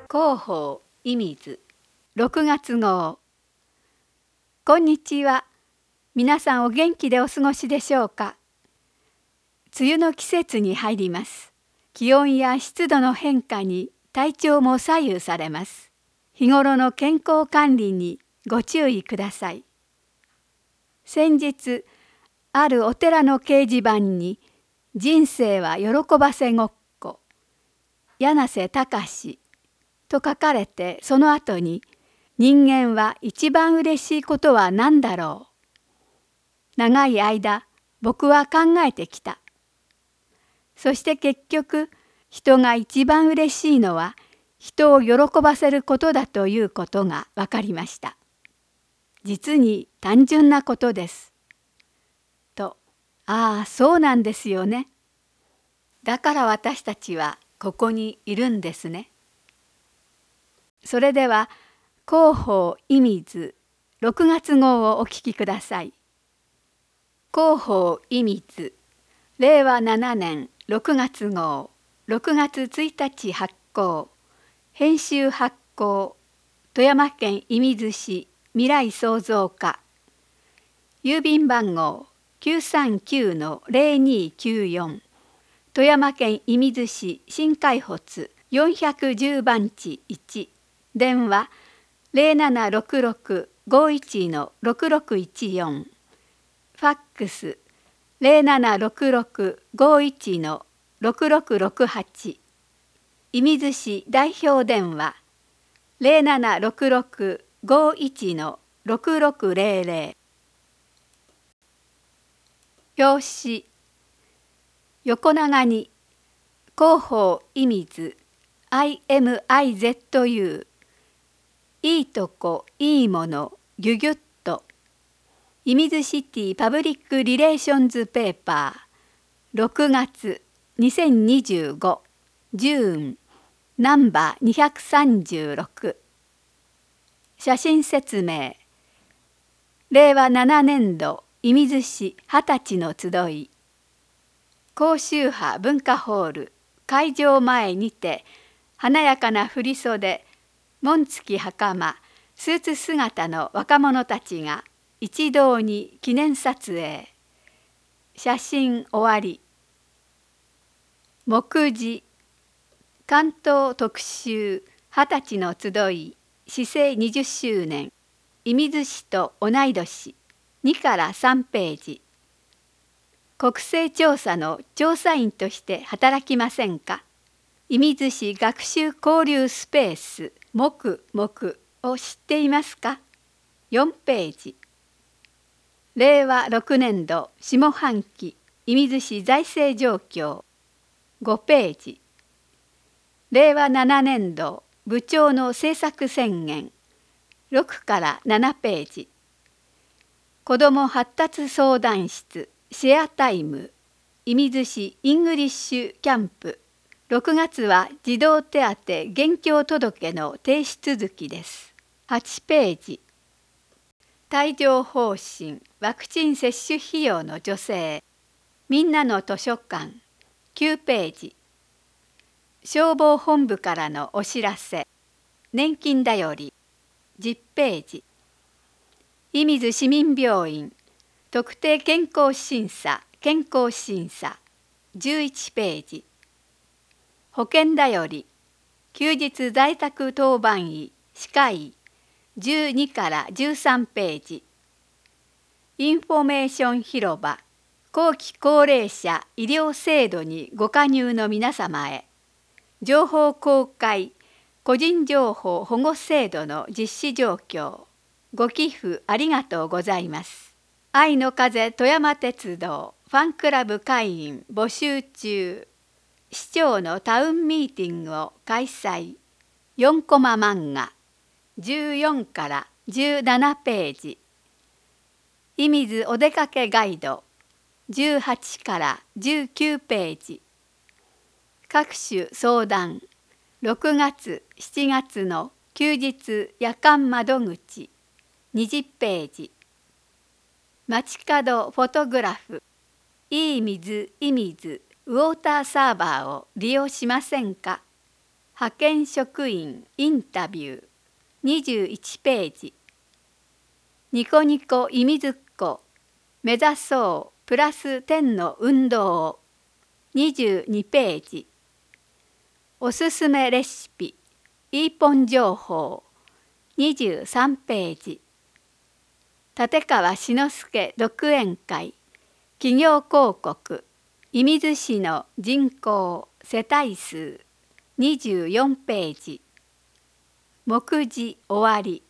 広報射水6月号。こんにちは。皆さんお元気でお過ごしでしょうか。梅雨の季節に入ります。気温や湿度の変化に体調も左右されます。日頃の健康管理にご注意ください。先日、あるお寺の掲示板に人生は喜ばせごっこ、柳瀬隆と書かれて、その後に人間は一番嬉しいことは何だろう。長い間僕は考えてきた。そして結局人が一番嬉しいのは人を喜ばせることだということが分かりました。実に単純なことです。と、ああそうなんですよね。だから私たちはここにいるんですね。それでは広報射水6月号をお聞きください。広報射水令和7年6月号6月1日発行。編集発行富山県射水市未来創造課。郵便番号 939-0294 富山県射水市新海発410番地1。電話 0766-51-6614。ファックス 0766-51-6668。射水市代表電話 0766-51-6600。表紙。横長に広報射水 IMIZU。いいとこいいものギュギュッと。射水シティパブリックリレーションズペーパー6月2025ジューンナンバー236。写真説明。令和7年度射水市20歳の集い。甲州派文化ホール会場前にて華やかな振袖紋付き袴スーツ姿の若者たちが一堂に記念撮影。写真終わり。目次。関東特集20歳の集い市政20周年射水市と同い年2から3ページ。国勢調査の調査員として働きませんか。射水市学習交流スペース黙々を知っていますか。4ページ。令和6年度下半期射水市財政状況5ページ。令和7年度部長の政策宣言6から7ページ。子ども発達相談室シェアタイム射水市イングリッシュキャンプ6月は児童手当現況届の提出続きです。8ページ。帯状疱疹ワクチン接種費用の助成みんなの図書館9ページ。消防本部からのお知らせ年金だより10ページ。射水市民病院特定健康審査11ページ。保険だより休日在宅当番医歯科医12から13ページ。インフォメーション広場後期高齢者医療制度にご加入の皆様へ情報公開個人情報保護制度の実施状況ご寄付ありがとうございます。愛の風富山鉄道ファンクラブ会員募集中。市長のタウンミーティングを開催。4コマ漫画14から17ページ。射水お出かけガイド18から19ページ。各種相談6月7月の休日夜間窓口20ページ。街角フォトグラフいい水射水ウォーターサーバーを利用しませんか。 派遣職員インタビュー21ページ。ニコニコ意味ずっこ目指そうプラス10の運動を22ページ。おすすめレシピイーポン情報23ページ。立川志の輔独演会企業広告射水市の人口世帯数24ページ。目次終わり。